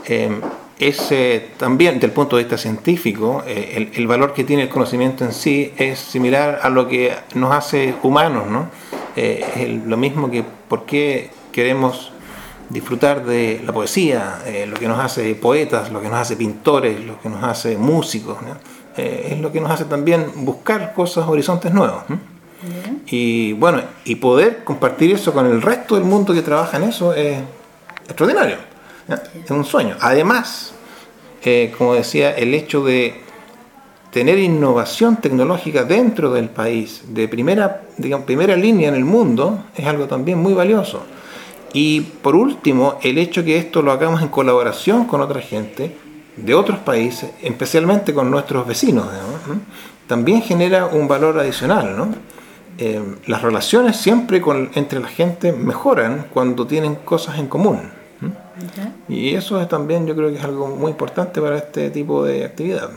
También, desde el punto de vista científico, el valor que tiene el conocimiento en sí es similar a lo que nos hace humanos, ¿no? Lo mismo que por qué queremos disfrutar de la poesía, lo que nos hace poetas, lo que nos hace pintores, lo que nos hace músicos, ¿no? Es lo que nos hace también buscar cosas, horizontes nuevos, ¿no? Y bueno, y poder compartir eso con el resto del mundo que trabaja en eso es extraordinario, ¿no? Es un sueño. Además, como decía, el hecho de tener innovación tecnológica dentro del país de primera línea en el mundo es algo también muy valioso. Y por último, el hecho que esto lo hagamos en colaboración con otra gente de otros países, especialmente con nuestros vecinos, digamos, ¿no? También genera un valor adicional, ¿no? Las relaciones siempre entre la gente mejoran cuando tienen cosas en común, ¿no? Y eso es también, yo creo que es algo muy importante para este tipo de actividad.